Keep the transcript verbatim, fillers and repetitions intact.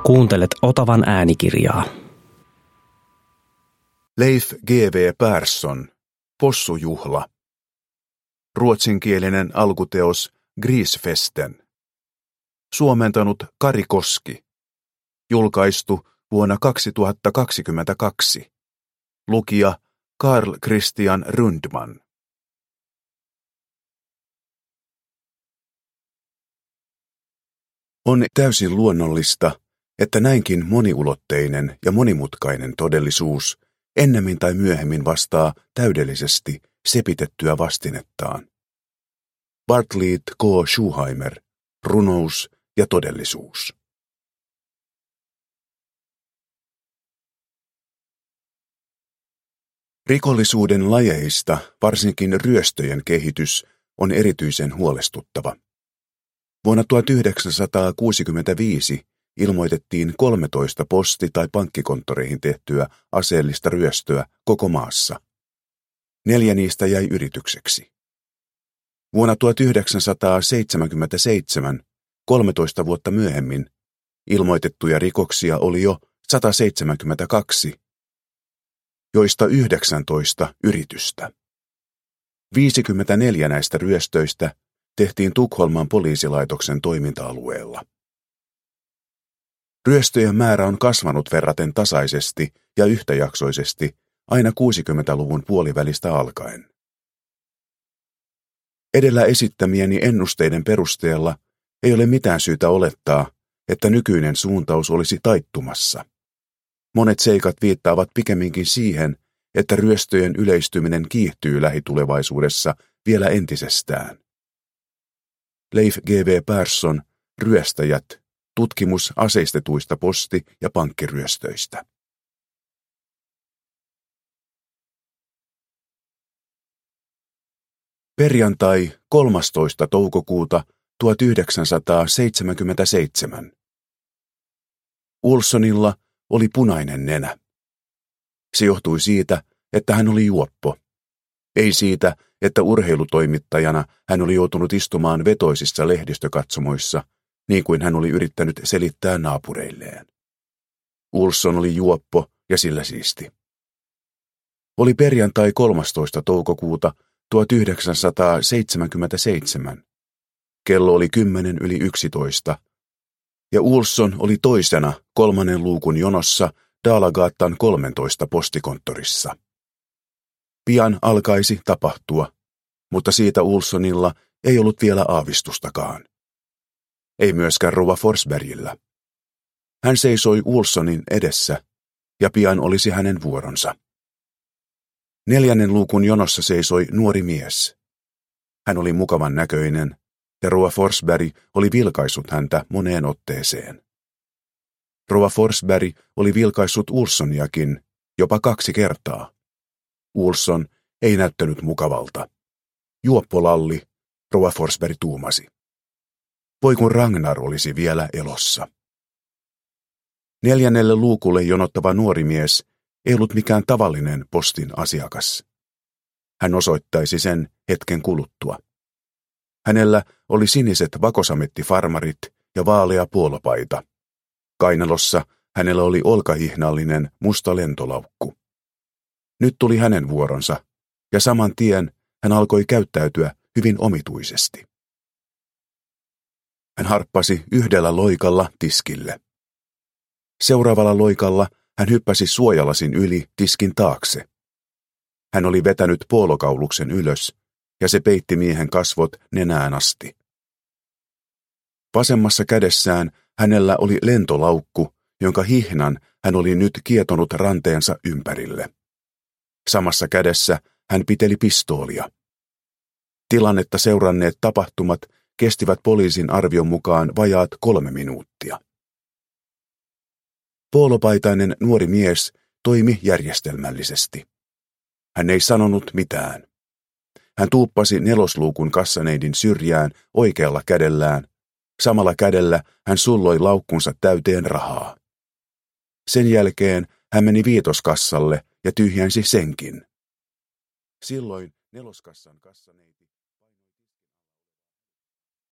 Kuuntelet Otavan äänikirjaa. Leif G W Persson, Possujuhla. Ruotsinkielinen alkuteos Grisfesten. Suomentanut Kari Koski. Julkaistu vuonna kaksituhattakaksikymmentäkaksi. Lukija Carl Christian Rundman. On täysin luonnollista, että näinkin moniulotteinen ja monimutkainen todellisuus ennemmin tai myöhemmin vastaa täydellisesti sepitettyä vastinettaan. Bartlett K. Schuheimer, Runous ja todellisuus. Rikollisuuden lajeista varsinkin ryöstöjen kehitys on erityisen huolestuttava. Vuonna tuhatyhdeksänsataakuusikymmentäviisi ilmoitettiin kolmetoista posti- tai pankkikonttoreihin tehtyä aseellista ryöstöä koko maassa. Neljä niistä jäi yritykseksi. Vuonna tuhatyhdeksänsataaseitsemänkymmentäseitsemän, kolmetoista vuotta myöhemmin, ilmoitettuja rikoksia oli jo sata seitsemänkymmentäkaksi, joista yhdeksäntoista yritystä. viisikymmentäneljä näistä ryöstöistä tehtiin Tukholman poliisilaitoksen toiminta-alueella. Ryöstöjen määrä on kasvanut verraten tasaisesti ja yhtäjaksoisesti aina kuusikymmentäluvun puolivälistä alkaen. Edellä esittämieni ennusteiden perusteella ei ole mitään syytä olettaa, että nykyinen suuntaus olisi taittumassa. Monet seikat viittaavat pikemminkin siihen, että ryöstöjen yleistyminen kiihtyy lähitulevaisuudessa vielä entisestään. Leif G W Persson, Ryöstäjät, tutkimus aseistetuista posti- ja pankkiryöstöistä. Perjantai kolmastoista toukokuuta tuhatyhdeksänsataaseitsemänkymmentäseitsemän. Olssonilla oli punainen nenä. Se johtui siitä, että hän oli juoppo. Ei siitä, että urheilutoimittajana hän oli joutunut istumaan vetoisissa lehdistökatsomoissa, niin kuin hän oli yrittänyt selittää naapureilleen. Olsson oli juoppo ja sillä siisti. Oli perjantai kolmastoista toukokuuta tuhatyhdeksänsataaseitsemänkymmentäseitsemän. Kello oli kymmenen yli yksitoista, ja Olsson oli toisena kolmannen luukun jonossa Dalagatan kolmetoista postikonttorissa. Pian alkaisi tapahtua, mutta siitä Olssonilla ei ollut vielä aavistustakaan. Ei myöskään rouva Forsbergillä. Hän seisoi Olssonin edessä, ja pian olisi hänen vuoronsa. Neljännen luukun jonossa seisoi nuori mies. Hän oli mukavan näköinen, ja rouva Forsberg oli vilkaissut häntä moneen otteeseen. Rouva Forsberg oli vilkaissut Olssoniakin jopa kaksi kertaa. Olsson ei näyttänyt mukavalta. Juoppolalli, rouva Forsberg tuumasi. Voi kun Ragnar olisi vielä elossa. Neljännelle luukulle jonottava nuori mies ei ollut mikään tavallinen postin asiakas. Hän osoittaisi sen hetken kuluttua. Hänellä oli siniset vakosamettifarmarit ja vaalea puolopaita. Kainalossa hänellä oli olkahihnallinen musta lentolaukku. Nyt tuli hänen vuoronsa, ja saman tien hän alkoi käyttäytyä hyvin omituisesti. Hän harppasi yhdellä loikalla tiskille. Seuraavalla loikalla hän hyppäsi suojalasin yli tiskin taakse. Hän oli vetänyt puolokauluksen ylös, ja se peitti miehen kasvot nenään asti. Vasemmassa kädessään hänellä oli lentolaukku, jonka hihnan hän oli nyt kietonut ranteensa ympärille. Samassa kädessä hän piteli pistoolia. Tilannetta seuranneet tapahtumat kestivät poliisin arvion mukaan vajaat kolme minuuttia. Puolopaitainen nuori mies toimi järjestelmällisesti. Hän ei sanonut mitään. Hän tuuppasi nelosluukun kassaneidin syrjään oikealla kädellään. Samalla kädellä hän sulloi laukkunsa täyteen rahaa. Sen jälkeen hän meni viitoskassalle ja tyhjensi senkin. Silloin neloskassan kassaneiti